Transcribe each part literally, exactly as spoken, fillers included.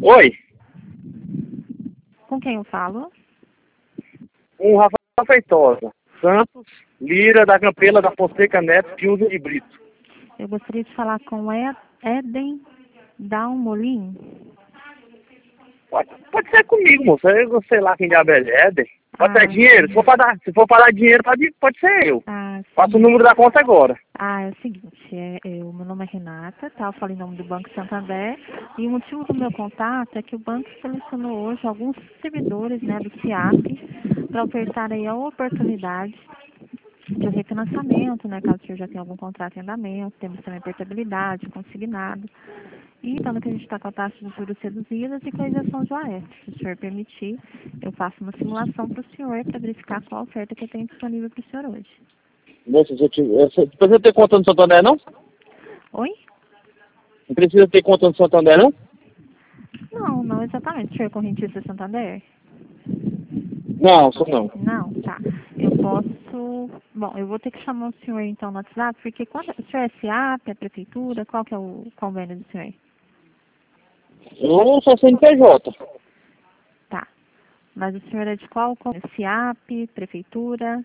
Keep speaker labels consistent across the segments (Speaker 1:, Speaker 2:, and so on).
Speaker 1: Oi,
Speaker 2: Com quem eu falo?
Speaker 1: um Rafael Feitosa, Santos, Lira, da Campela, da Fonseca Neto, Fiuza de Brito.
Speaker 2: Eu gostaria de falar com Ed- Eden Dalmolin.
Speaker 1: Pode, pode ser comigo, moça. Eu sei lá quem diabo é Éder. Pode
Speaker 2: Ah,
Speaker 1: ser dinheiro. Se for para dar, se for para dar dinheiro, pode, pode ser eu.
Speaker 2: ah,
Speaker 1: Passa o
Speaker 2: sim.
Speaker 1: número da conta agora.
Speaker 2: Ah, é o seguinte, é, eu, meu nome é Renata, tá? Eu falo em nome do Banco Santander e o motivo do meu contato é que o banco selecionou hoje alguns servidores, né, do SIAP para ofertar aí a oportunidade de refinanciamento, né, caso o senhor já tenha algum contrato em andamento, temos também portabilidade, consignado. E falando que a gente está com a taxa de juros reduzidas e com a isenção de O A S. Se o senhor permitir, eu faço uma simulação para o senhor para verificar qual a oferta que eu tenho disponível para o senhor hoje.
Speaker 1: Moça, se eu te, você precisa ter conta no Santander, não?
Speaker 2: Oi?
Speaker 1: Não precisa ter conta no Santander, não?
Speaker 2: Não, não exatamente. O senhor é correntista Santander?
Speaker 1: Não, sou não.
Speaker 2: Não, tá. Eu posso... Bom, eu vou ter que chamar o senhor então no WhatsApp, porque quando... o senhor é SIAP, é prefeitura? Qual que é o convênio do senhor?
Speaker 1: Eu sou C N P J.
Speaker 2: Tá. Mas o senhor é de qual convênio? SIAP, prefeitura?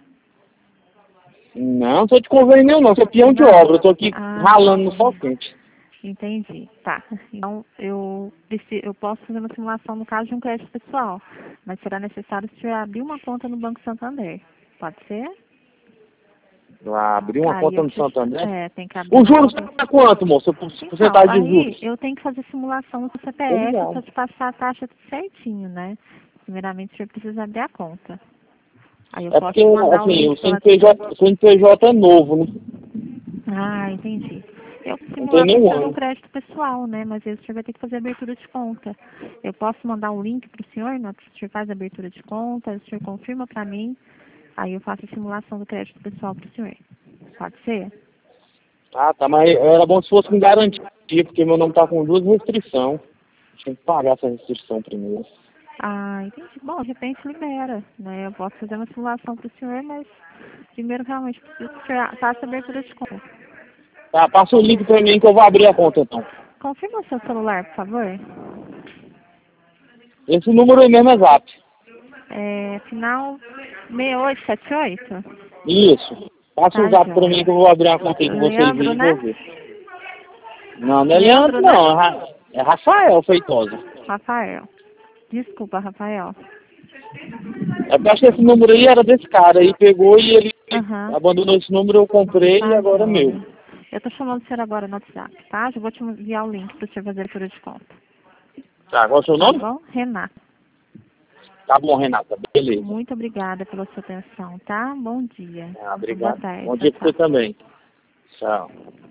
Speaker 1: Não, sou de convênio não, sou peão de
Speaker 2: Não.
Speaker 1: obra. Eu tô aqui
Speaker 2: Ah,
Speaker 1: ralando no sol quente.
Speaker 2: entendi. Tá. Então, eu, preciso, eu posso fazer uma simulação no caso de um crédito pessoal, mas será necessário se o senhor abrir uma conta no Banco Santander. Pode ser?
Speaker 1: Lá, abrir uma
Speaker 2: Aí
Speaker 1: conta
Speaker 2: eu
Speaker 1: no
Speaker 2: te...
Speaker 1: Santander.
Speaker 2: É, tem que abrir
Speaker 1: O
Speaker 2: uma
Speaker 1: juros
Speaker 2: conta.
Speaker 1: tá quanto, moça? Por
Speaker 2: Então,
Speaker 1: porcentagem de
Speaker 2: aí
Speaker 1: juros?
Speaker 2: eu tenho que fazer simulação no C P F para
Speaker 1: Obrigado.
Speaker 2: te passar a taxa certinho, né? Primeiramente, o senhor precisa abrir a conta. Aí eu
Speaker 1: É
Speaker 2: posso
Speaker 1: porque,
Speaker 2: te mandar o
Speaker 1: assim, o
Speaker 2: link pelo
Speaker 1: C N P J,
Speaker 2: WhatsApp.
Speaker 1: o C N P J é novo, né?
Speaker 2: Ah, entendi. Eu vou
Speaker 1: Não tem
Speaker 2: simular para o
Speaker 1: nenhum
Speaker 2: senhor um
Speaker 1: ano.
Speaker 2: crédito pessoal, né? Mas aí o senhor vai ter que fazer abertura de conta. Eu posso mandar um link para o senhor, né? O senhor faz a abertura de conta, o senhor confirma para mim, aí eu faço a simulação do crédito pessoal para o senhor. Pode ser?
Speaker 1: Ah, tá, mas era bom se fosse com garantia, porque meu nome tá com duas restrições. Tinha que pagar essa restrição primeiro.
Speaker 2: Ah, entendi. Bom, de repente libera, né? Eu posso fazer uma simulação para o senhor, mas primeiro realmente preciso que o senhor faça a abertura de conta.
Speaker 1: Tá, passa o link pra mim que eu vou abrir a conta, então.
Speaker 2: Confirma o seu celular, por favor.
Speaker 1: Esse número aí mesmo é zap.
Speaker 2: É, final seis oito sete oito.
Speaker 1: Isso. Passa o
Speaker 2: Tá,
Speaker 1: zap pra mim
Speaker 2: joia.
Speaker 1: que eu vou abrir a conta aí com vocês
Speaker 2: Leandro,
Speaker 1: e
Speaker 2: né?
Speaker 1: vou ver. Não, não é Leandro,
Speaker 2: Leandro, né?
Speaker 1: não. É, Ra- é Rafael Feitosa.
Speaker 2: Rafael. Desculpa, Rafael.
Speaker 1: É porque eu acho que esse número aí era desse cara. Aí pegou e ele
Speaker 2: Aham.
Speaker 1: abandonou esse número, eu comprei e
Speaker 2: Tá,
Speaker 1: agora é meu.
Speaker 2: joia. Eu tô chamando o senhor agora no WhatsApp, tá? Já vou te enviar o link para o senhor fazer a abertura de conta.
Speaker 1: Tá, qual é o seu
Speaker 2: Tá
Speaker 1: nome?
Speaker 2: bom? Renata.
Speaker 1: Tá bom, Renata. Beleza.
Speaker 2: Muito obrigada pela sua atenção, tá? Bom dia.
Speaker 1: Ah,
Speaker 2: Boa
Speaker 1: obrigado.
Speaker 2: tarde.
Speaker 1: Bom
Speaker 2: Tchau,
Speaker 1: dia pra você
Speaker 2: tchau.
Speaker 1: também. Tchau.